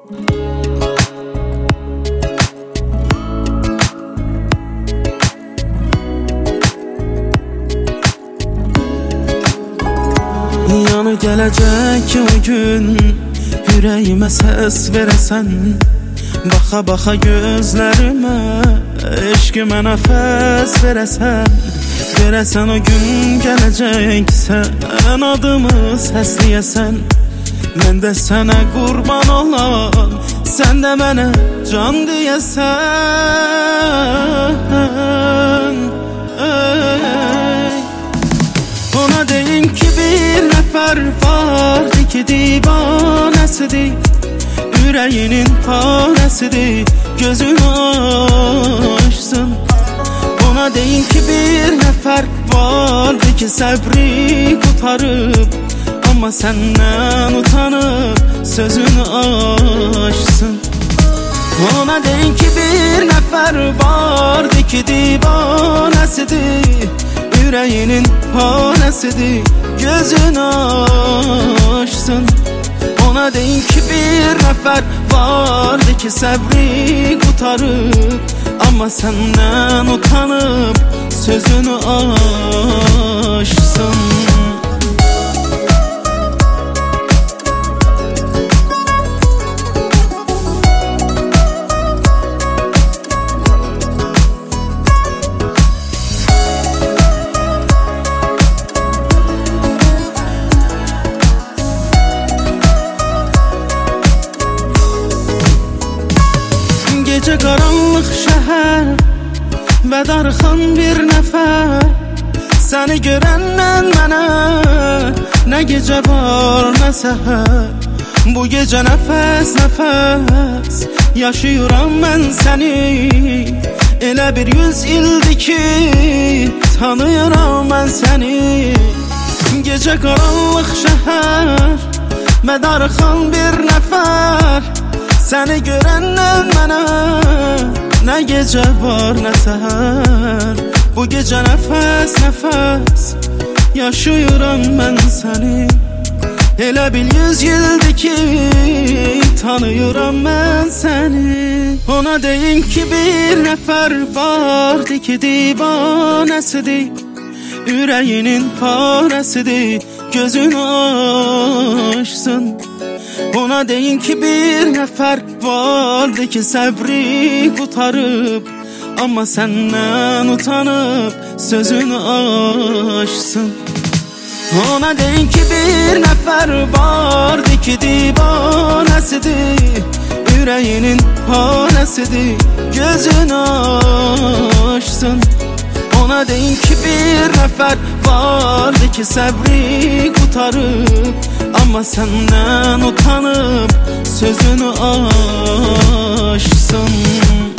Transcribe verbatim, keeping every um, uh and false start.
Yanı gələcək o gün, ürəyimə səs verəsən. Baxa baxa gözlərimə, eşqimə nəfəs verəsən. Verəsən o gün gələcəksən, adımı səsləyəsən. Mən də sənə qurban olan, sən də mənə can deyəsən. Ey. Ona deyim ki bir nəfər vardı ki divanəsidir, ürəyinin parəsidir, gözünü açsın. Ona deyim ki bir nəfər vardı ki səbri qutarıb, amma səndən utanıb sözünü açsın. Ona deyim ki bir nəfər vardı ki divanəsidir, ürəyinin parəsidir, gözünü açsın. Ona deyim ki bir nəfər vardı ki səbri qutarıb, amma səndən utanıb sözünü açsın. Gecə qaranlıq şəhər və darıxan bir nəfər, səni görəndən mənə nə gecə var nə səhər. Bu gecə nəfəs nəfəs yaşayıram mən səni, elə bir yüz ildir ki tanıyıram mən səni. Gecə qaranlıq şəhər və darıxan bir nəfər, səni görəndən mənə nə gecə var nə səhər. Bu gecə nəfəs nəfəs yaşayıram mən səni, elə bil yüz ildir ki tanıyıram mən səni. Ona deyim ki bir nəfər vardı ki divanəsidir, ürəyinin parəsidir, gözünü açsın. Ona deyim ki bir nəfər vardı ki səbri qutarıb, amma səndən utanıb sözünü açsın. Ona deyim ki bir nəfər vardı ki divanəsidir, ürəyinin parəsidir, gözünü açsın. Ona deyim ki bir nəfər vardı ki səbri qutarıb, amma səndən utanıb sözünü açsın.